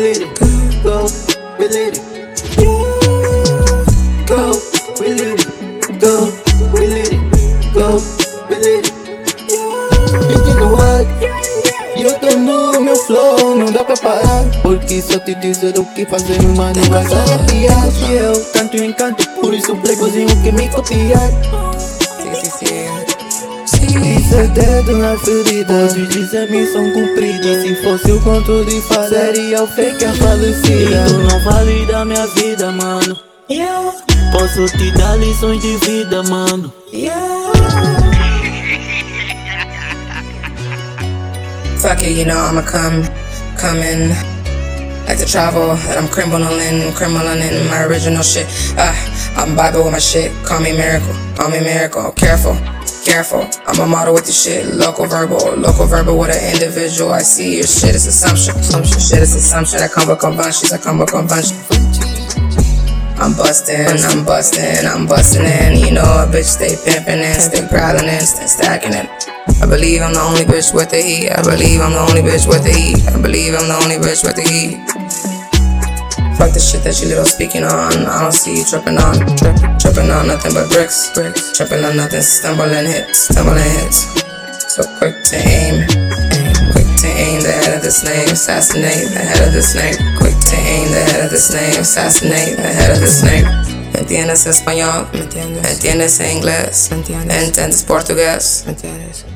lit it. Go, we lit it. Go, we lit it. Go, we lit it. Go, we lit it. Entendo what? Eu tô no meu flow, não dá pra parar. Porque se eu te dizer o que fazer, mano, vai se arrepiar. Se eu canto em canto, por isso playboyzinho que me copiar. Isso é dedo na ferida, pode dizer missão cumprida. Se fosse o conto de fadas, seria o fake a falecida. Tu não vale da minha vida, mano. Posso te dar lições de vida, mano. Fuck it, you know I'ma come in. Like to travel, that I'm criminal in my original shit. I'm Bible with my shit, call me miracle, careful. I'm a model with the shit, local verbal with an individual. I see your shit is assumption, shit is assumption. I come with conventions, I'm bustin' in. You know a bitch stay pimpin' and stay growlin' and stay stacking it. I believe I'm the only bitch with the heat. I believe I'm the only bitch with the heat. Fuck the shit that you little speaking on. I don't see you tripping on nothing but bricks. Tripping on nothing, stumbling hits. So quick to aim, the head of the snake, assassinate the head of the snake. Quick to aim, the head of the snake, assassinate the head of the snake. ¿Entiendes español? ¿Entiendes inglés? ¿Entiendes portugués?